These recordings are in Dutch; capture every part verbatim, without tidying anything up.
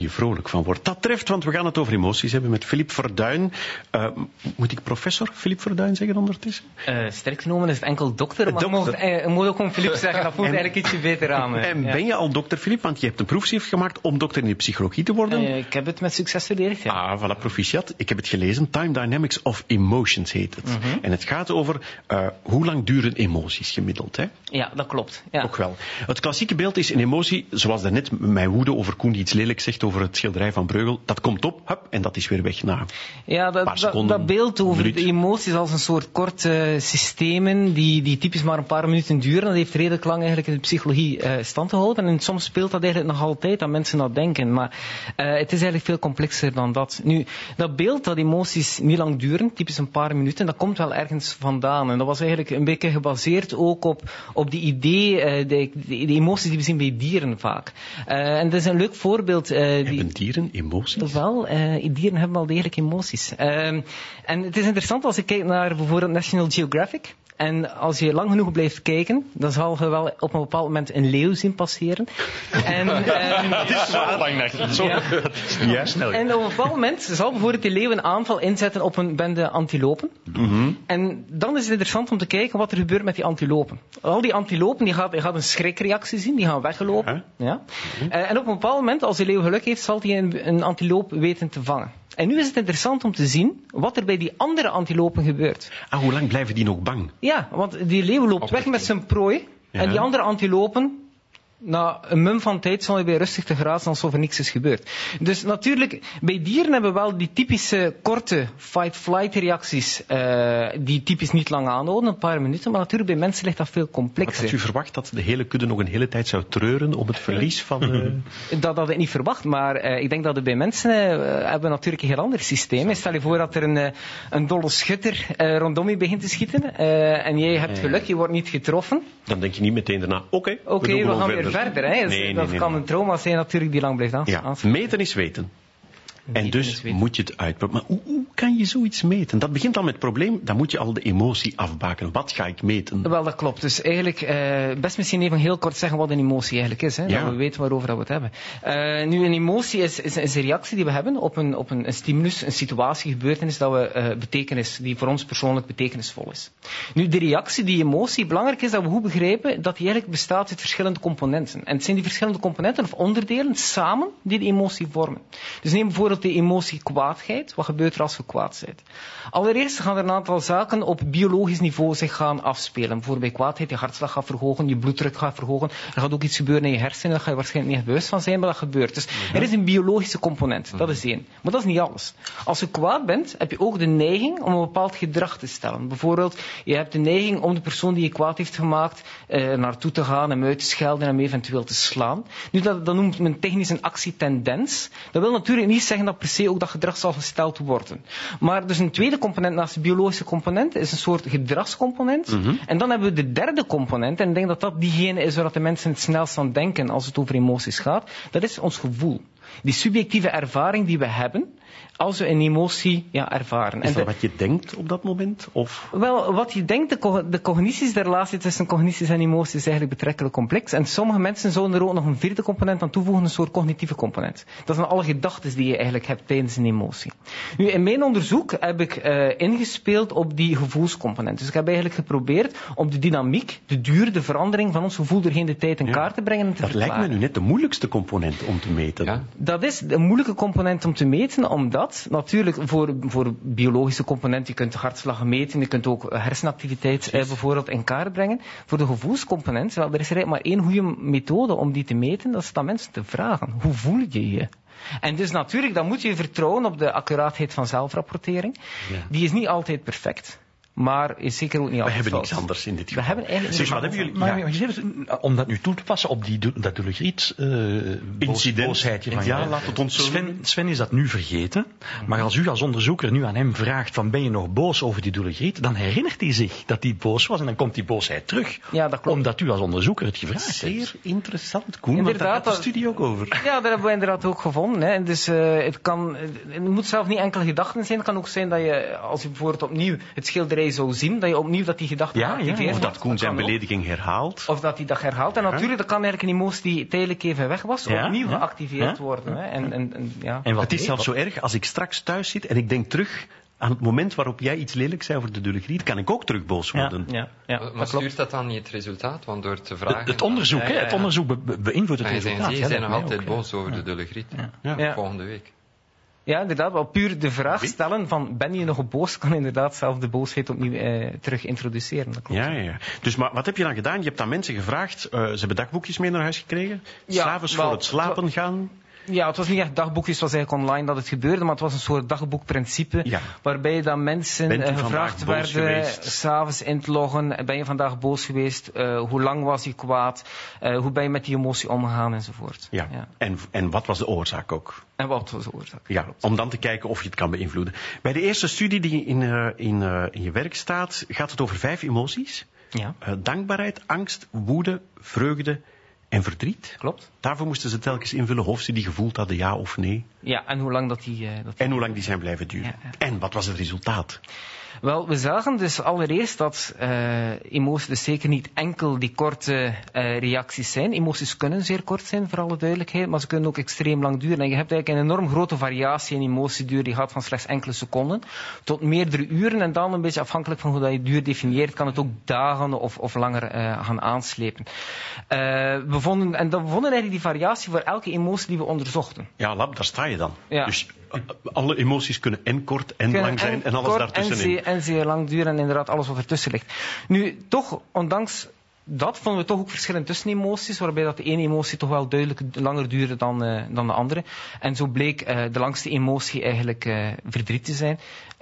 je vrolijk van wordt. Dat treft, want we gaan het over emoties hebben met Philippe Verduin. Uh, moet ik professor Philippe Verduin zeggen ondertussen? Uh, sterk genomen is het enkel dokter, maar je moet uh, ook gewoon Philippe zeggen. Dat voelt en, eigenlijk ietsje beter aan. Uh, en ja. ben je al dokter, Philippe? Want je hebt een proefschrift gemaakt om dokter in de psychologie te worden. Uh, ik heb het met succes verdedigd, ja. Ah, voilà, proficiat. Ik heb het gelezen. Time Dynamics of Emotions heet het. Mm-hmm. En het gaat over uh, hoe lang duren emoties gemiddeld, hè? Ja, dat klopt. Ja. Ook wel. Het klassieke beeld is een emotie, zoals daarnet mijn woede over Koen die iets lelijk zegt over het schilderij van Breugel. Dat komt op, hup, en dat is weer weg na ja, dat, een paar seconden. Dat, dat beeld over minuut. De emoties als een soort korte systemen die, die typisch maar een paar minuten duren, dat heeft redelijk lang eigenlijk in de psychologie uh, stand gehouden. En soms speelt dat eigenlijk nog altijd dat mensen dat denken. Maar uh, het is eigenlijk veel complexer dan dat. Nu, dat beeld dat emoties niet lang duren, typisch een paar minuten, dat komt wel ergens vandaan. En dat was eigenlijk een beetje gebaseerd ook op, op die idee, uh, de, de, de emoties die we zien bij dieren vaak. Uh, en dat is een leuk voorbeeld. Uh, hebben die, dieren emoties? Wel, uh, dieren hebben wel degelijk emoties. Uh, en het is interessant als je kijkt naar bijvoorbeeld National Geographic. En als je lang genoeg blijft kijken, dan zal je wel op een bepaald moment een leeuw zien passeren. En, uh, dat is zo lang nacht. Zo, ja. Dat is niet juist snel. En op een bepaald moment zal bijvoorbeeld die leeuw een aanval inzetten op een bende antilopen. Mm-hmm. En dan is het interessant om te kijken wat er gebeurt met die antilopen. Al die antilopen die gaat, die gaat een schrikreactie zien, die gaan weggelopen. Huh? Ja? Mm-hmm. Uh, en op een bepaald moment, als de leeuw geluk heeft, zal hij een, een antiloop weten te vangen. En nu is het interessant om te zien wat er bij die andere antilopen gebeurt. Ah, hoe lang blijven die nog bang? Ja, want die leeuw loopt weg met zijn prooi. Ja. En die andere antilopen, na een mum van tijd zal hij weer rustig te grazen alsof er niks is gebeurd. Dus natuurlijk, bij dieren hebben we wel die typische korte fight-flight reacties, uh, die typisch niet lang aanhouden, een paar minuten, maar natuurlijk bij mensen ligt dat veel complexer. Had u verwacht dat de hele kudde nog een hele tijd zou treuren om het verlies van... Uh... Dat had ik niet verwacht, maar uh, ik denk dat het bij mensen uh, hebben we natuurlijk een heel ander systeem. Stel je voor dat er een, een dolle schutter uh, rondom je begint te schieten, uh, en jij hebt geluk, je wordt niet getroffen. Dan denk je niet meteen daarna, oké, okay, okay, we, we gaan verder. weer verder. Hè. Dus nee, dat nee, kan nee. een trauma zijn natuurlijk die lang blijft aan. Ja, meten is weten. En Meten dus is weten. moet je het uitproberen. Maar hoe, hoe kan je zoiets meten? Dat begint al met het probleem, dan moet je al de emotie afbaken. Wat ga ik meten? Wel, dat klopt. Dus eigenlijk, uh, best misschien even heel kort zeggen wat een emotie eigenlijk is. Hè? Ja. Dat we weten waarover we het hebben. Uh, nu, een emotie is, is, is een reactie die we hebben op een, op een, een stimulus, een situatie, gebeurtenis dat we uh, betekenis, die voor ons persoonlijk betekenisvol is. Nu, de reactie, die emotie, belangrijk is dat we goed begrijpen dat die eigenlijk bestaat uit verschillende componenten. En het zijn die verschillende componenten of onderdelen samen die de emotie vormen. Dus neem bijvoorbeeld de emotie kwaadheid. Wat gebeurt er als we kwaad zijn? Allereerst gaan er een aantal zaken op biologisch niveau zich gaan afspelen. Bijvoorbeeld bij kwaadheid, je hartslag gaat verhogen, je bloeddruk gaat verhogen. Er gaat ook iets gebeuren in je hersenen, daar ga je waarschijnlijk niet bewust van zijn, maar dat gebeurt. Dus er is een biologische component, dat is één. Maar dat is niet alles. Als je kwaad bent, heb je ook de neiging om een bepaald gedrag te stellen. Bijvoorbeeld, je hebt de neiging om de persoon die je kwaad heeft gemaakt eh, naartoe te gaan, hem uit te schelden en hem eventueel te slaan. Nu, dat, dat noemt men technisch een actietendens. Dat wil natuurlijk niet zeggen dat per se ook dat gedrag zal gesteld worden. Maar dus een tweede component naast de biologische component is een soort gedragscomponent. Mm-hmm. En dan hebben we de derde component, en ik denk dat dat diegene is waar de mensen het snelst aan denken als het over emoties gaat. Dat is ons gevoel. Die subjectieve ervaring die we hebben als we een emotie ja, ervaren. Is dat en de, wat je denkt op dat moment? Of? Wel, wat je denkt, de, co- de cognities, de relatie tussen cognities en emoties is eigenlijk betrekkelijk complex. En sommige mensen zouden er ook nog een vierde component aan toevoegen, een soort cognitieve component. Dat zijn alle gedachten die je eigenlijk hebt tijdens een emotie. Nu, in mijn onderzoek heb ik uh, ingespeeld op die gevoelscomponent. Dus ik heb eigenlijk geprobeerd om de dynamiek, de duur, de verandering van ons gevoel doorheen de tijd in ja, kaart te brengen en te dat verklaren. lijkt me nu net de moeilijkste component om te meten. Ja. Dat is een moeilijke component om te meten, omdat natuurlijk voor, voor biologische componenten, je kunt de hartslag meten, je kunt ook hersenactiviteit eh, bijvoorbeeld in kaart brengen. Voor de gevoelscomponent, wel, er is er maar één goede methode om die te meten, dat is dat mensen te vragen. Hoe voel je je? En dus natuurlijk, dan moet je vertrouwen op de accuraatheid van zelfrapportering. Ja. Die is niet altijd perfect. Maar is zeker ook niet altijd We hebben fout. niks anders in dit geval. We hebben eigenlijk zeg, wat hebben jullie? Maar Ja. ja. om dat nu toe te passen op die, dat Dullegriet uh, incident. boosheidje van ja, je. laat het ons zo Sven, Sven is dat nu vergeten. Maar als u als onderzoeker nu aan hem vraagt van ben je nog boos over die Dullegriet, dan herinnert hij zich dat hij boos was en dan komt die boosheid terug. Ja, dat klopt. Omdat u als onderzoeker het gevraagd Zeer heeft. Zeer interessant, Koen. Inderdaad, want daar gaat de studie ook over. Ja, daar hebben we inderdaad ook gevonden. Hè. Dus uh, het kan, het moet zelf niet enkel gedachten zijn. Het kan ook zijn dat je, als je bijvoorbeeld opnieuw het schilderij jij zou zien, dat je opnieuw dat die gedachte Ja, ja, geactiveerd ja. Of wordt. dat Koen zijn kan ook. belediging herhaalt. Of dat hij dat herhaalt. En natuurlijk, dat kan eigenlijk een emotie die tijdelijk even weg was, Ja, opnieuw ja. geactiveerd Ja. worden. Hè. En, en, en, ja. En wat Het is nee, zelfs wat- zo erg, als ik straks thuis zit en ik denk terug aan het moment waarop jij iets lelijk zei over de Dulegriet, kan ik ook terug boos Ja. worden. Ja, ja, Maar dat klopt. stuurt dat dan niet het resultaat? Want door te vragen... Het, het onderzoek, Ja, hè, ja, het ja. onderzoek be- be- beïnvloedt het Maar je resultaat. zijn, Ja, zijn dat nog mij altijd ook, ja. boos over de Dulegriet. Ja. Ja. Volgende week. Ja, inderdaad. Wel puur de vraag stellen van, ben je nog boos, kan inderdaad zelf de boosheid opnieuw eh, terug introduceren. Dat klopt. Ja, ja, ja. Dus maar wat heb je dan gedaan? Je hebt aan mensen gevraagd, uh, ze hebben dagboekjes mee naar huis gekregen. Ja, S'avonds wel, voor het slapen gaan. Ja, het was niet echt dagboekjes, het was eigenlijk online dat het gebeurde, maar het was een soort dagboekprincipe, Ja. waarbij dan mensen Bent u eh, vandaag gevraagd boos werden, geweest? s'avonds in te loggen, ben je vandaag boos geweest, uh, hoe lang was je kwaad, uh, hoe ben je met die emotie omgegaan enzovoort. Ja. Ja. En, en wat was de oorzaak ook? En wat was de oorzaak? Ja, om dan te kijken of je het kan beïnvloeden. Bij de eerste studie die in, uh, in, uh, in je werk staat, gaat het over vijf emoties. Ja, Uh, dankbaarheid, angst, woede, vreugde en verdriet. klopt. Daarvoor moesten ze telkens invullen of ze die gevoeld hadden, ja of nee. Ja, en hoe lang dat die... Uh, dat die... En hoe lang die zijn blijven duren. Ja, ja. En wat was het resultaat? Wel, we zagen dus allereerst dat uh, emoties dus zeker niet enkel die korte uh, reacties zijn. Emoties kunnen zeer kort zijn, voor alle duidelijkheid, maar ze kunnen ook extreem lang duren. En je hebt eigenlijk een enorm grote variatie in emotieduur, die gaat van slechts enkele seconden tot meerdere uren. En dan een beetje afhankelijk van hoe dat je duur definieert, kan het ook dagen of, of langer uh, gaan aanslepen. Uh, we vonden, en dan vonden eigenlijk die variatie voor elke emotie die we onderzochten. Ja, lab, daar sta je dan. Ja. Dus uh, alle emoties kunnen en kort en lang zijn en, alles kort daartussenin. En zeer, en zeer lang duren en inderdaad alles wat ertussen ligt. Nu, toch, ondanks dat vonden we toch ook verschillen tussen emoties, waarbij dat de ene emotie toch wel duidelijk langer duurde dan, uh, dan de andere. En zo bleek uh, de langste emotie eigenlijk uh, verdriet te zijn.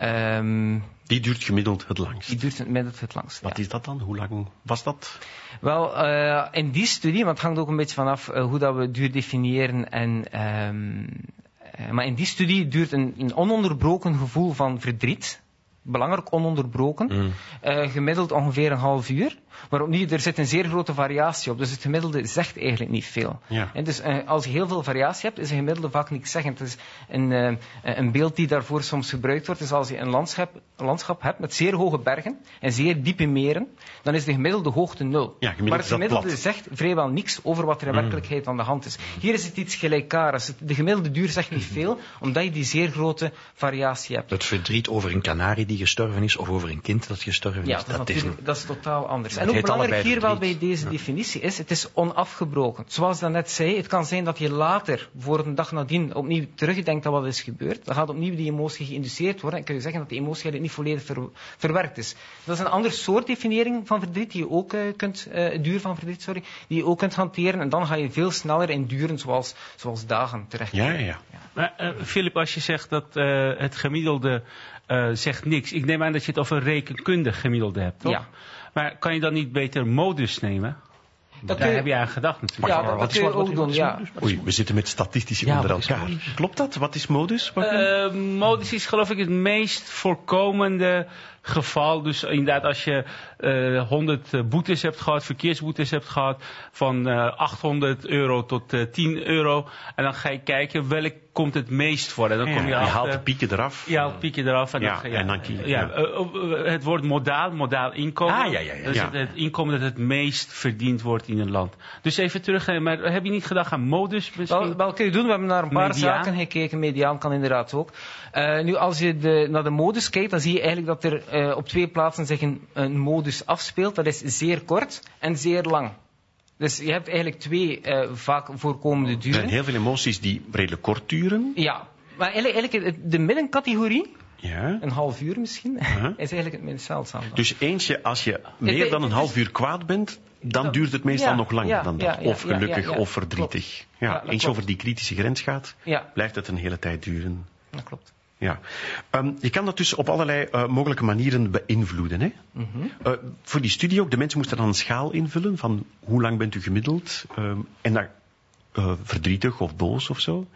Um, Die duurt gemiddeld het langst. die duurt gemiddeld het langst. Wat ja. is dat dan? Hoe lang was dat? Wel, uh, in die studie, want het hangt ook een beetje vanaf uh, hoe dat we duur definiëren en... Um, uh, maar in die studie duurt een, een ononderbroken gevoel van verdriet, belangrijk ononderbroken, Mm. uh, gemiddeld ongeveer een half uur. Maar opnieuw, er zit een zeer grote variatie op, dus het gemiddelde zegt eigenlijk niet veel. Ja. En dus uh, als je heel veel variatie hebt, is een gemiddelde vaak niks zeggend. Het is een, uh, een beeld die daarvoor soms gebruikt wordt, is als je een landschap, een landschap hebt met zeer hoge bergen en zeer diepe meren, dan is de gemiddelde hoogte nul. Ja, gemiddeld maar het is dat gemiddelde plat. zegt vrijwel niks over wat er in Mm. werkelijkheid aan de hand is. Hier is het iets gelijkaardigs. De gemiddelde duur zegt niet veel, omdat je die zeer grote variatie hebt. Het verdriet over een kanarie die gestorven is, of over een kind dat gestorven Ja, is, dat is, dat is natuurlijk, dat is totaal anders. Het En ook heet belangrijk allebei hier wel verdriet. bij deze Ja. definitie is, het is onafgebroken. Zoals ik daarnet zei, het kan zijn dat je later, voor een dag nadien, opnieuw terugdenkt aan wat is gebeurd. Dan gaat opnieuw die emotie geïnduceerd worden en kun je zeggen dat die emotie eigenlijk niet volledig ver, verwerkt is. Dat is een ander soort definiëring van verdriet, die je ook uh, kunt, uh, het duur van verdriet, sorry, die je ook kunt hanteren. En dan ga je veel sneller in duren, zoals, zoals dagen terecht. Ja, ja, ja. Maar uh, Philip, als je zegt dat uh, het gemiddelde uh, zegt niks. Ik neem aan dat je het over rekenkundig gemiddelde hebt, toch? Ja. Maar kan je dan niet beter modus nemen? Dat Daar kun je- heb je aan gedacht natuurlijk. Ja, Maar dat, wat dat is- kun je wat- ook wat doen, is ja. modus? Oei, we zitten met statistici Ja, onder wat is elkaar. modus? Klopt dat? Wat is modus? Wat- Uh, modus is geloof ik het meest voorkomende geval. Dus inderdaad als je uh, honderd boetes hebt gehad, verkeersboetes hebt gehad, van uh, achthonderd euro tot uh, tien euro. En dan ga je kijken welk komt het meest voor. En dan Ja, kom je, je achter- haalt de pieken eraf. Je haalt het piekje eraf. En Ja, dan, ga je- en dan kies je, ja, ja. uh, uh, het woord modaal, modaal inkomen. Ah, ja, ja, ja. Dat is Ja. het, het inkomen dat het meest verdiend wordt in een land. Dus even terug, uh, maar heb je niet gedacht aan modus misschien? Wel, wel kun je doen. We hebben naar een paar Mediaan? zaken gekeken. Mediaan kan inderdaad ook. Uh, nu, als je de, naar de modus kijkt, dan zie je eigenlijk dat er uh, op twee plaatsen zich een, een modus afspeelt. Dat is zeer kort en zeer lang. Dus je hebt eigenlijk twee uh, vaak voorkomende Er duren. zijn heel veel emoties die redelijk kort duren. Ja, maar eigenlijk, eigenlijk de middencategorie, Ja. een half uur misschien, Uh-huh. is eigenlijk het minst zeldzaam. Dus eentje, als je meer het- dan een het half is- uur kwaad bent, dan Dan- duurt het meestal ja, nog langer ja, dan ja, dat. ja, Of ja, gelukkig ja, ja. of verdrietig. Ja, Ja, dat eens klopt. over die kritische grens gaat, Ja, blijft het een hele tijd duren. dat klopt. Ja. Um, je kan dat dus op allerlei uh, mogelijke manieren beïnvloeden. Hè? Mm-hmm. Uh, voor die studie ook, de mensen moesten dan een schaal invullen van hoe lang bent u gemiddeld. Um, en dan uh, verdrietig of boos of zo.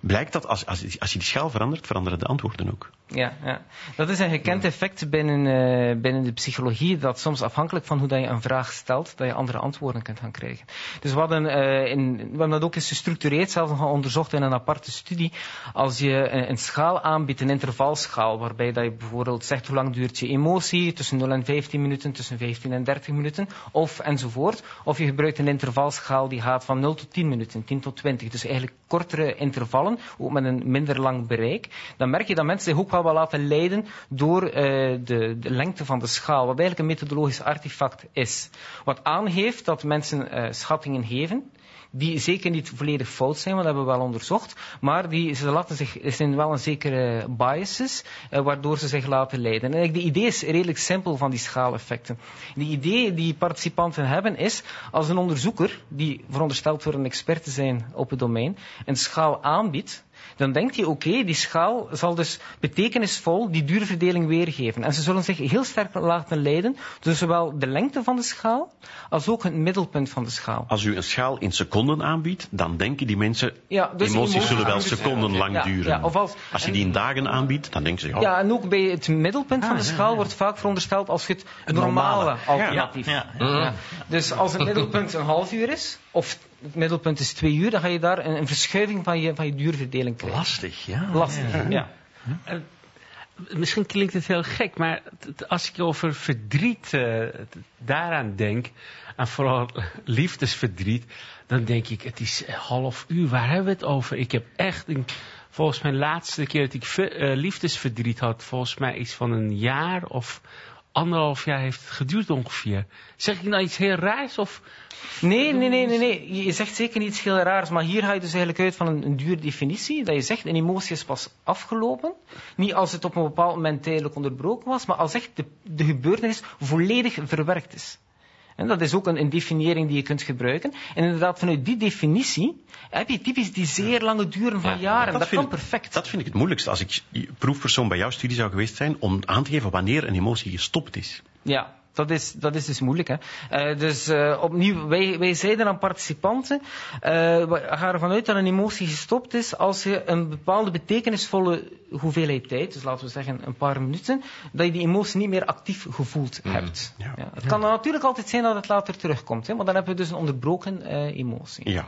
blijkt dat als, als, als je die schaal verandert, veranderen de antwoorden ook. Ja, ja, dat is een gekend effect binnen, uh, binnen de psychologie, dat soms afhankelijk van hoe dat je een vraag stelt, dat je andere antwoorden kunt gaan krijgen. Dus we, hadden, uh, in, we hebben dat ook eens gestructureerd, zelfs nog onderzocht in een aparte studie. Als je een, een schaal aanbiedt, een intervalschaal, waarbij dat je bijvoorbeeld zegt hoe lang duurt je emotie, tussen nul en vijftien minuten, tussen vijftien en dertig minuten, of enzovoort. Of je gebruikt een intervalschaal die gaat van nul tot tien minuten, tien tot twintig, dus eigenlijk kortere intervallen, ook met een minder lang bereik. Dan merk je dat mensen zich ook wel wat laten leiden door uh, de, de lengte van de schaal, wat eigenlijk een methodologisch artefact is. Wat aangeeft dat mensen uh, schattingen geven, die zeker niet volledig fout zijn, want dat hebben we wel onderzocht, maar die, ze laten zich, er zijn wel een zekere biases, uh, waardoor ze zich laten leiden. En eigenlijk de idee is redelijk simpel van die schaaleffecten. De idee die participanten hebben is, als een onderzoeker, die verondersteld wordt een expert te zijn op het domein, een schaal aanbiedt, dan denkt hij, oké, okay, die schaal zal dus betekenisvol die duurverdeling weergeven. En ze zullen zich heel sterk laten leiden door zowel de lengte van de schaal, als ook het middelpunt van de schaal. Als u een schaal in seconden aanbiedt, dan denken die mensen, ja, dus emoties, emoties zullen wel dus, seconden ja, lang ja, duren. Ja, of als, als je die in dagen aanbiedt, dan denken ze, ja. Ja, en ook bij het middelpunt ah, van de schaal ja, ja. wordt vaak verondersteld als je het, het normale, normale alternatief. Ja, ja, ja. Ja. Dus als het middelpunt een half uur is, of het middelpunt is twee uur, dan ga je daar een, een verschuiving van je, van je duurverdeling krijgen. Lastig, ja. Lastig, ja. ja. Uh, misschien klinkt het heel gek, maar als ik over verdriet uh, daaraan denk, en vooral liefdesverdriet, dan denk ik, het is half uur, waar hebben we het over? Ik heb echt, een, volgens mij de laatste keer dat ik ver, uh, liefdesverdriet had, volgens mij iets van een jaar of anderhalf jaar heeft het geduurd ongeveer. Zeg ik nou iets heel raars? Of... Nee, nee, nee, nee, nee. Je zegt zeker niet iets heel raars, maar hier ga je dus eigenlijk uit van een, een dure definitie, dat je zegt, een emotie is pas afgelopen. Niet als het op een bepaald moment tijdelijk onderbroken was, maar als echt de, de gebeurtenis volledig verwerkt is. En dat is ook een, een definiëring die je kunt gebruiken. En inderdaad, vanuit die definitie heb je typisch die zeer lange duren van ja, jaren. Dat, dat kan ik, perfect. Dat vind ik het moeilijkste. Als ik proefpersoon bij jouw studie zou geweest zijn, om aan te geven wanneer een emotie gestopt is. Ja. Dat is, dat is dus moeilijk. Hè? Uh, dus uh, opnieuw, wij, wij zeiden aan participanten, uh, we gaan ervan uit dat een emotie gestopt is als je een bepaalde betekenisvolle hoeveelheid tijd, dus laten we zeggen een paar minuten, dat je die emotie niet meer actief gevoeld mm. hebt. Ja. Ja. Het kan ja. natuurlijk altijd zijn dat het later terugkomt, hè? Maar dan hebben we dus een onderbroken uh, emotie. Ja.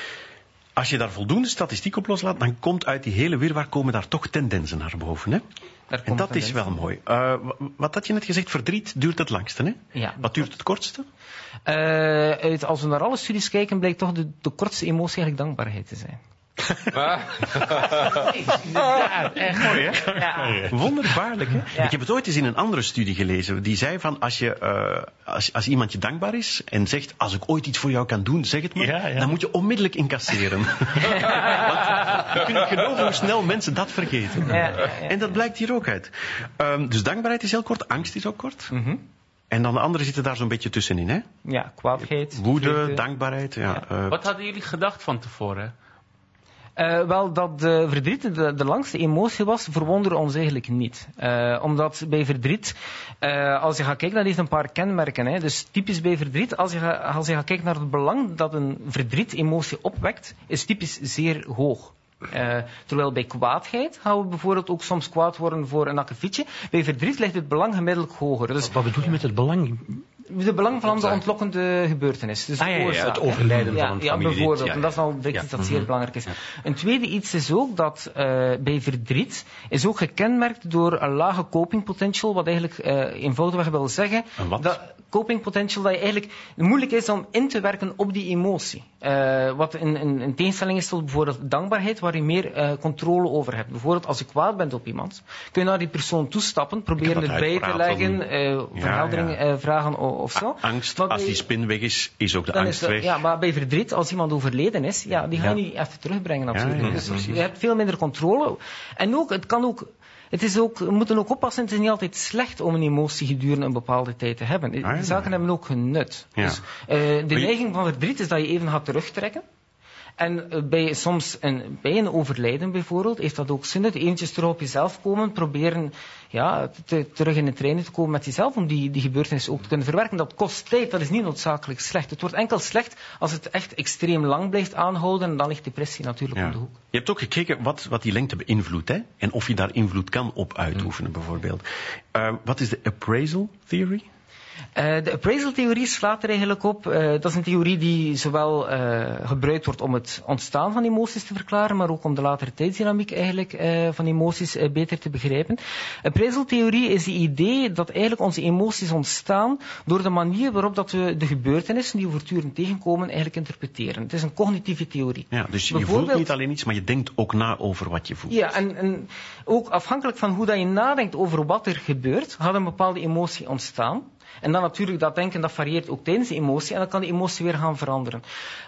Als je daar voldoende statistiek op loslaat, dan komt uit die hele wirwar komen daar toch tendensen naar boven. Hè? En dat is wel mooi. Uh, wat had je net gezegd, verdriet duurt het langste, hè? Ja. Wat duurt het kortste? Uh, uit, als we naar alle studies kijken, blijkt toch de, de kortste emotie eigenlijk dankbaarheid te zijn. Ja, echt mooi, hè? Ja. Wonderbaarlijk, hè? Ja. Ik heb het ooit eens in een andere studie gelezen. Die zei van, als, je, uh, als, als iemand je dankbaar is en zegt, als ik ooit iets voor jou kan doen, zeg het maar. Ja, ja. Dan moet je onmiddellijk incasseren. Want je kunt geloven hoe snel mensen dat vergeten. Ja, ja, ja. En dat blijkt hier ook uit. Um, dus dankbaarheid is heel kort, angst is ook kort. Mm-hmm. En dan de anderen zitten daar zo'n beetje tussenin, hè? Ja, kwaadheid. Woede, vreugde. Dankbaarheid. Ja, Ja. uh, Wat hadden jullie gedacht van tevoren? Uh, wel, dat de verdriet de, de langste emotie was, verwonderde ons eigenlijk niet. Uh, omdat bij verdriet, uh, als je gaat kijken, dat heeft een paar kenmerken. Hè. Dus typisch bij verdriet, als je, ga, als je gaat kijken naar het belang dat een verdriet-emotie opwekt, is typisch zeer hoog. Uh, terwijl bij kwaadheid gaan we bijvoorbeeld ook soms kwaad worden voor een akkefietje. Bij verdriet ligt het belang gemiddeld hoger. Dus wat bedoel je met het belang? De belang van de ontlokkende gebeurtenis. Dus ah, ja, ja, oorzaak, het overlijden ja, van een ja, familielid. bijvoorbeeld. Ja, en dat is al iets ja. dat zeer Mm-hmm. belangrijk is. Ja. Een tweede iets is ook dat uh, bij verdriet is ook gekenmerkt door een lage coping potential, wat eigenlijk uh, eenvoudigweg wil zeggen, dat coping potential dat je eigenlijk moeilijk is om in te werken op die emotie. Uh, wat een, een, een tegenstelling is tot bijvoorbeeld dankbaarheid, waar je meer uh, controle over hebt. Bijvoorbeeld als je kwaad bent op iemand, kun je naar die persoon toestappen, proberen het bij te leggen, uh, verheldering ja, ja. Uh, vragen of, of zo. Angst, maar als bij, die spin weg is, is ook de angst de, weg. Ja, maar bij verdriet, als iemand overleden is, ja, die ga je ja. niet even terugbrengen natuurlijk. Ja, ja, ja. Dus je hebt veel minder controle. En ook, het kan ook... Het is ook, we moeten ook oppassen, het is niet altijd slecht om een emotie gedurende een bepaalde tijd te hebben. Die ah, ja. zaken hebben ook hun nut. Ja. Dus uh, de neiging van verdriet is dat je even gaat terugtrekken. En bij, soms een, bij een overlijden bijvoorbeeld, heeft dat ook zin. Eventjes terug op jezelf komen, proberen ja, te, terug in de treinen te komen met jezelf, om die, die gebeurtenis ook te kunnen verwerken. Dat kost tijd, dat is niet noodzakelijk slecht. Het wordt enkel slecht als het echt extreem lang blijft aanhouden, en dan ligt depressie natuurlijk ja. om de hoek. Je hebt ook gekeken wat, wat die lengte beïnvloedt, hè? En of je daar invloed kan op uitoefenen, bijvoorbeeld. Uh, wat is de appraisal theory? Uh, de appraisal-theorie slaat er eigenlijk op. Uh, dat is een theorie die zowel uh, gebruikt wordt om het ontstaan van emoties te verklaren, maar ook om de latere tijdsdynamiek eigenlijk uh, van emoties uh, beter te begrijpen. Appraisal-theorie is het idee dat eigenlijk onze emoties ontstaan door de manier waarop dat we de gebeurtenissen die we voortdurend tegenkomen eigenlijk interpreteren. Het is een cognitieve theorie. Ja, dus je voelt niet alleen iets, maar je denkt ook na over wat je voelt. Ja, en, en ook afhankelijk van hoe dat je nadenkt over wat er gebeurt, gaat een bepaalde emotie ontstaan. En dan natuurlijk, dat denken, dat varieert ook tijdens de emotie. En dan kan die emotie weer gaan veranderen.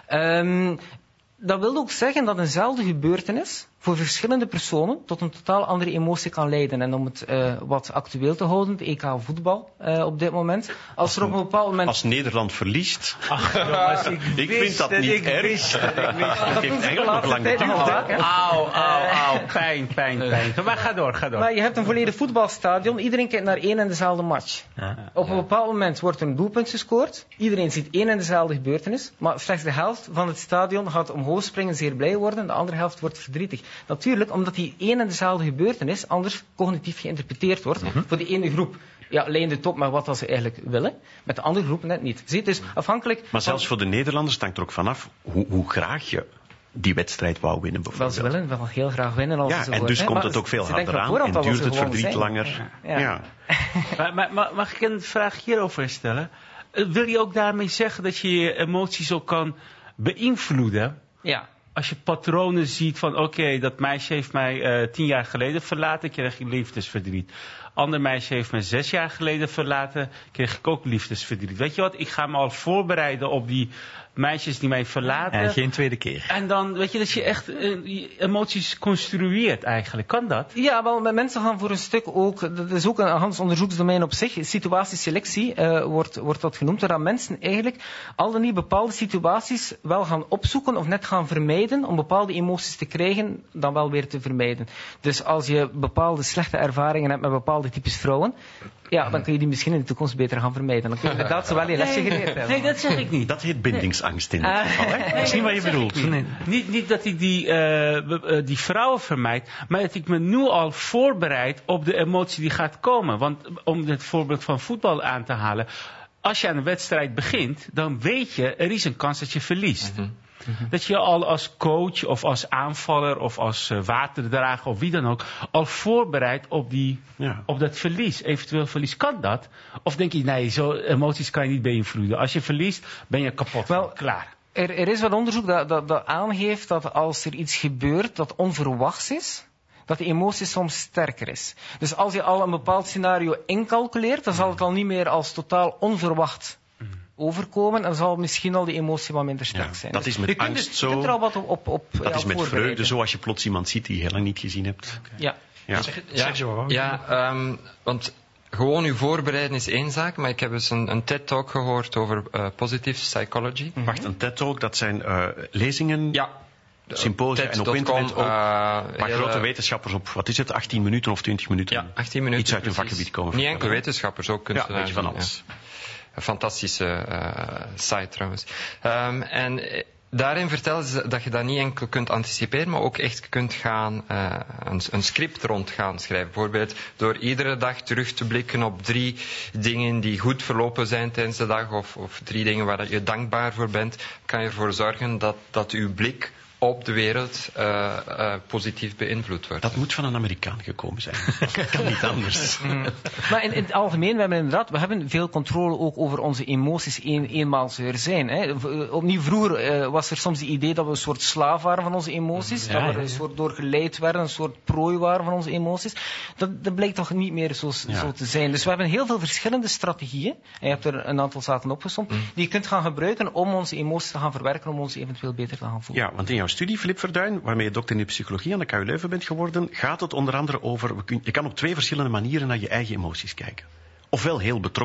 Um, dat wil ook zeggen dat eenzelfde gebeurtenis voor verschillende personen tot een totaal andere emotie kan leiden. En om het uh, wat actueel te houden, het E K voetbal uh, op dit moment. Als, als er op een bepaald moment... Als Nederland verliest... Ach, jongens, ik, ik vind dat niet ik erg. Wist het, ik wist het. Dat heeft eigenlijk nog lang geduurd. Auw, auw, auw. Pijn, pijn, pijn. Maar ga door, ga door. Maar je hebt een volledig voetbalstadion. Iedereen kijkt naar één en dezelfde match. Ja. Op een bepaald moment wordt er een doelpunt gescoord. Iedereen ziet één en dezelfde gebeurtenis. Maar slechts de helft van het stadion gaat omhoog springen, zeer blij worden. De andere helft wordt verdrietig. Natuurlijk, omdat die één en dezelfde gebeurtenis anders cognitief geïnterpreteerd wordt. Mm-hmm. Voor de ene groep ja, lijnt het op met wat ze eigenlijk willen. Met de andere groep net niet. Zie, dus afhankelijk... Maar zelfs voor de Nederlanders hangt er ook vanaf hoe, hoe graag je die wedstrijd wou winnen, bijvoorbeeld. Wel, ze willen wel heel graag winnen. Als ja, ze en worden, dus hè? komt maar het ook veel ze harder aan en duurt het verdriet zijn. langer. Ja. Ja. Ja. maar, maar, mag ik een vraag hierover stellen? Wil je ook daarmee zeggen dat je je emoties ook kan beïnvloeden? Ja. Als je patronen ziet van, oké, okay, dat meisje heeft mij uh, tien jaar geleden verlaten, kreeg ik liefdesverdriet. Ander meisje heeft me zes jaar geleden verlaten, kreeg ik ook liefdesverdriet. Weet je wat, ik ga me al voorbereiden op die meisjes die mij verlaten. En geen tweede keer. En dan, weet je, dat je echt uh, emoties construeert eigenlijk. Kan dat? Ja, wel, mensen gaan voor een stuk ook, dat is ook een Hans onderzoeksdomein op zich, situatieselectie uh, wordt, wordt dat genoemd, doordat mensen eigenlijk al dan niet bepaalde situaties wel gaan opzoeken of net gaan vermijden om bepaalde emoties te krijgen, dan wel weer te vermijden. Dus als je bepaalde slechte ervaringen hebt met bepaalde types vrouwen, ja, dan kun je die misschien in de toekomst beter gaan vermijden. Dan kun je inderdaad zowel je lesje geleerd hebben. Nee, dat zeg ik niet. Dat heet bindingsangst in dit uh, geval. Hè? Nee, dat is niet wat je bedoelt. Niet. Nee. Niet, niet dat ik die, uh, uh, die vrouwen vermijd, maar dat ik me nu al voorbereid op de emotie die gaat komen. Want om het voorbeeld van voetbal aan te halen, als je aan een wedstrijd begint, dan weet je, er is een kans dat je verliest. Mm-hmm. Mm-hmm. Dat je al als coach of als aanvaller of als uh, waterdrager of wie dan ook al voorbereidt op, die, ja. op dat verlies, eventueel verlies. Kan dat? Of denk je, nee, zo emoties kan je niet beïnvloeden. Als je verliest, ben je kapot. Wel, klaar. Er, er is wel onderzoek dat, dat, dat aangeeft dat als er iets gebeurt dat onverwachts is, dat de emotie soms sterker is. Dus als je al een bepaald scenario incalculeert, dan zal het al niet meer als totaal onverwacht overkomen, dan zal misschien al die emotie wat minder sterk ja, zijn. Dat is met dus angst je kunt, zo. Je kunt er al wat op, op, op dat ja, is met vreugde zo als je plots iemand ziet die je heel lang niet gezien hebt. Okay. Ja. Ja, ja, ja, ja um, want gewoon u voorbereiden is één zaak, maar ik heb eens een, een TED-talk gehoord over uh, positive psychology. Mm-hmm. Wacht, een TED-talk, dat zijn uh, lezingen? Ja. Symposia en op internet ook, uh, waar hele... grote wetenschappers op, wat is het, achttien minuten of twintig minuten, ja, achttien minuten iets uit hun precies. vakgebied komen. Niet enkel wetenschappers, ook kunstenaars. Ja, een beetje van alles. Ja. Een fantastische uh, site trouwens. Um, en daarin vertellen ze dat je dat niet enkel kunt anticiperen, maar ook echt kunt gaan uh, een, een script rond gaan schrijven. Bijvoorbeeld door iedere dag terug te blikken op drie dingen die goed verlopen zijn tijdens de dag, of, of drie dingen waar je dankbaar voor bent, kan je ervoor zorgen dat, dat uw blik op de wereld uh, uh, positief beïnvloed wordt. Dat moet van een Amerikaan gekomen zijn. Dat kan niet anders. Mm. Maar in, in het algemeen, we hebben inderdaad, we hebben veel controle ook over onze emoties een, eenmaal ze er zijn. Hè. Opnieuw, vroeger uh, was er soms het idee dat we een soort slaaf waren van onze emoties. Ja, dat we er een soort door geleid werden, een soort prooi waren van onze emoties. Dat, dat blijkt toch niet meer zo, ja. zo te zijn. Dus we hebben heel veel verschillende strategieën. En je hebt er een aantal zaken opgesomd, mm. die je kunt gaan gebruiken om onze emoties te gaan verwerken, om ons eventueel beter te gaan voelen. Ja, want in jouw studie, Filip Verduin, waarmee je dokter in de psychologie aan de K U Leuven bent geworden, gaat het onder andere over, je kan op twee verschillende manieren naar je eigen emoties kijken. Ofwel heel betrokken,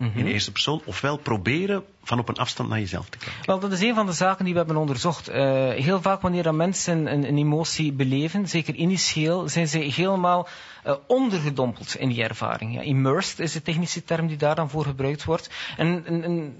mm-hmm. in de eerste persoon, ofwel proberen van op een afstand naar jezelf te kijken? Wel, dat is een van de zaken die we hebben onderzocht. Uh, heel vaak wanneer dat mensen een, een emotie beleven, zeker initieel, zijn ze helemaal uh, ondergedompeld in die ervaring. Ja, immersed is de technische term die daar dan voor gebruikt wordt. En, en, en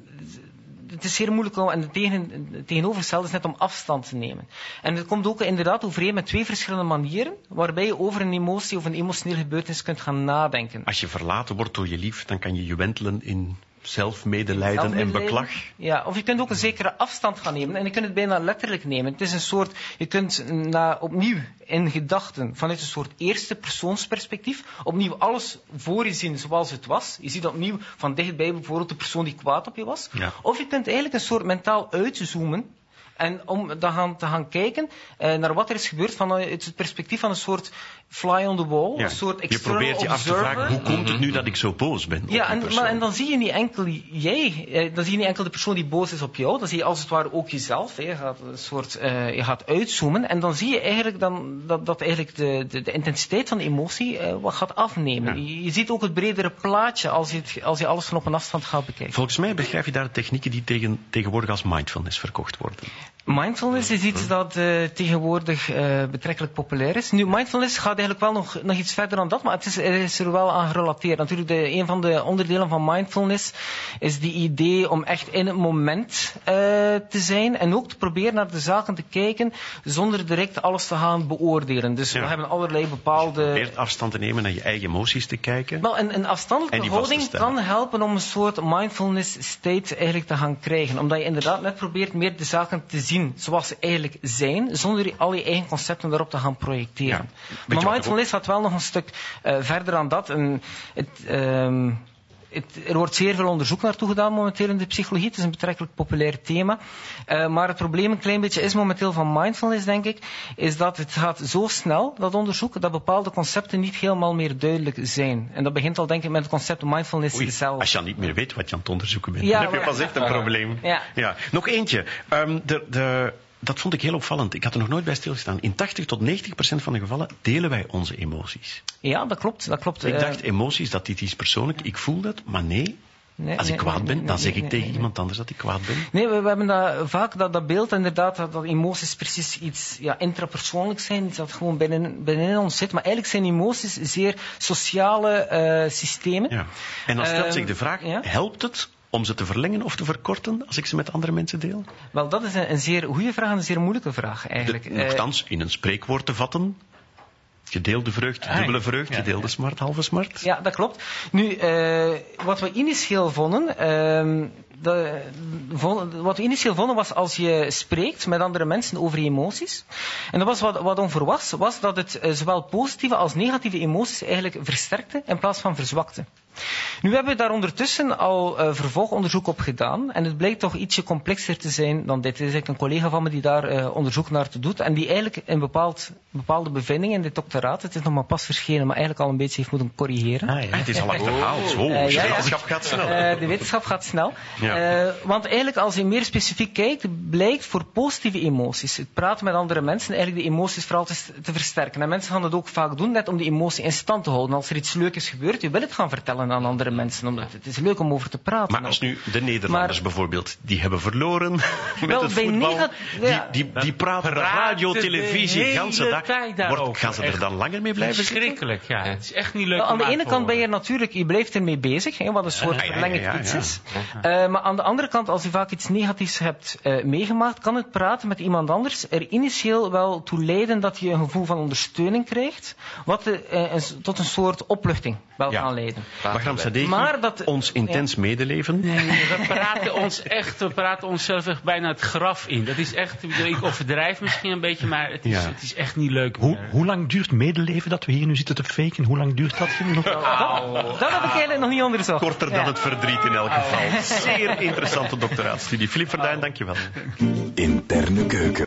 het is zeer moeilijk om, en het tegen, tegenovergestelde is net om afstand te nemen. En het komt ook inderdaad overeen met twee verschillende manieren, waarbij je over een emotie of een emotionele gebeurtenis kunt gaan nadenken. Als je verlaten wordt door je lief, dan kan je je wentelen in zelfmedelijden en beklag. Ja, of je kunt ook een zekere afstand gaan nemen. En je kunt het bijna letterlijk nemen. Het is een soort, je kunt na, opnieuw in gedachten, vanuit een soort eerste persoonsperspectief, opnieuw alles voor je zien zoals het was. Je ziet opnieuw van dichtbij bijvoorbeeld de persoon die kwaad op je was. Ja. Of je kunt eigenlijk een soort mentaal uitzoomen. En om dan gaan, te gaan kijken uh, naar wat er is gebeurd vanuit het perspectief van een soort fly on the wall. Ja. Een soort je external probeert je observer. af te vragen, hoe komt het nu dat ik zo boos ben? Ja, en, maar, en dan zie je niet enkel jij, eh, dan zie je niet enkel de persoon die boos is op jou, dan zie je als het ware ook jezelf. Hè. Je gaat een soort, uh, je gaat uitzoomen en dan zie je eigenlijk dan, dat, dat eigenlijk de, de, de intensiteit van de emotie uh, wat gaat afnemen. Ja. Je, je ziet ook het bredere plaatje als je, het, als je alles van op een afstand gaat bekijken. Volgens mij begrijp je daar de technieken die tegen, tegenwoordig als mindfulness verkocht worden. Mindfulness is iets dat uh, tegenwoordig uh, betrekkelijk populair is. Nu, mindfulness gaat eigenlijk wel nog, nog iets verder dan dat, maar het is, er is er wel aan gerelateerd. Natuurlijk, de, een van de onderdelen van mindfulness is die idee om echt in het moment uh, te zijn en ook te proberen naar de zaken te kijken zonder direct alles te gaan beoordelen. Dus ja. we hebben allerlei bepaalde... Dus je probeert afstand te nemen naar je eigen emoties te kijken. Wel, een, een afstandelijke houding kan helpen om een soort mindfulness state eigenlijk te gaan krijgen. Omdat je inderdaad net probeert meer de zaken te zien zoals ze eigenlijk zijn, zonder al je eigen concepten daarop te gaan projecteren. Ja, maar mindfulness gaat wel nog een stuk uh, verder dan dat. En het, um, het, er wordt zeer veel onderzoek naartoe gedaan momenteel in de psychologie. Het is een betrekkelijk populair thema. Uh, maar het probleem een klein beetje is momenteel van mindfulness, denk ik, is dat het gaat zo snel, dat onderzoek, dat bepaalde concepten niet helemaal meer duidelijk zijn. En dat begint al, denk ik, met het concept mindfulness Oei, zelf. Als je al niet meer weet wat je aan het onderzoeken bent, ja, dan heb je maar, pas echt een probleem. Ja. Ja. Nog eentje. Um, de, de, dat vond ik heel opvallend. Ik had er nog nooit bij stilgestaan. In tachtig tot negentig procent van de gevallen delen wij onze emoties. Ja, dat klopt. Dat klopt. Ik dacht, emoties, dat dit is persoonlijk. Ik voel dat, maar nee. Nee, Als ik nee, kwaad ben, nee, nee, dan zeg ik nee, tegen nee, iemand anders dat ik kwaad ben. Nee, we, we hebben dat, vaak dat, dat beeld inderdaad, dat, dat emoties precies iets ja, intrapersoonlijk zijn, iets dat gewoon binnen, binnenin ons zit. Maar eigenlijk zijn emoties zeer sociale uh, systemen. Ja. En dan stelt uh, zich de vraag, ja? helpt het om ze te verlengen of te verkorten als ik ze met andere mensen deel? Wel, dat is een, een zeer goede vraag en een zeer moeilijke vraag eigenlijk. De, nochtans, in een spreekwoord te vatten... Gedeelde vreugd, dubbele vreugd, ja, gedeelde ja. smart, halve smart. Ja, dat klopt. Nu, uh, wat we initieel vonden... Uh, de, wat we initieel vonden was als je spreekt met andere mensen over je emoties. En dat was wat, wat onverwachts, was dat het uh, zowel positieve als negatieve emoties eigenlijk versterkte in plaats van verzwakte. Nu hebben we daar ondertussen al uh, vervolgonderzoek op gedaan. En het blijkt toch ietsje complexer te zijn dan dit. Er is eigenlijk een collega van me die daar uh, onderzoek naar te doet. En die eigenlijk een bepaald, bepaalde bevindingen in dit doctoraat, het is nog maar pas verschenen, maar eigenlijk al een beetje heeft moeten corrigeren. Ah, ja. Het is al achterhaald. Oh, uh, ja, de wetenschap gaat snel. Uh, de wetenschap gaat snel. Ja. Uh, want eigenlijk als je meer specifiek kijkt, blijkt voor positieve emoties, het praten met andere mensen, eigenlijk de emoties vooral te, te versterken. En mensen gaan dat ook vaak doen, net om die emotie in stand te houden. Als er iets leuks is gebeurd, je wil het gaan vertellen aan andere mensen, omdat het is leuk om over te praten. Maar als nu de Nederlanders maar, bijvoorbeeld, die hebben verloren met wel, het voetbal, negat- ja, die, die, die praten radio, televisie, de ganse dag. Wordt, gaan ze er dan langer mee blijven zitten? Verschrikkelijk, ja. Het is echt niet leuk. Wel, aan de ene kant ben je natuurlijk, je blijft ermee bezig, hè, wat een soort ja, ja, verlengend ja, ja, iets ja. is. Uh, maar aan de andere kant, als je vaak iets negatiefs hebt uh, meegemaakt, kan het praten met iemand anders er initieel wel toe leiden dat je een gevoel van ondersteuning krijgt, wat uh, een, tot een soort opluchting wel ja. kan leiden. Wagram Sadeghi, maar dat, ons intens ja. medeleven. Nee, we praten ons echt, we praten onszelf echt bijna het graf in. Dat is echt, ik overdrijf misschien een beetje, maar het is, ja. het is echt niet leuk. Hoe, hoe lang duurt medeleven dat we hier nu zitten te faken? Hoe lang duurt dat? Nog? Dat, dat heb ik eigenlijk nog niet onderzocht. Korter dan ja. het verdriet in elk geval. Zeer interessante doctoraatstudie. Philippe Verduin, dankjewel. Interne keuken.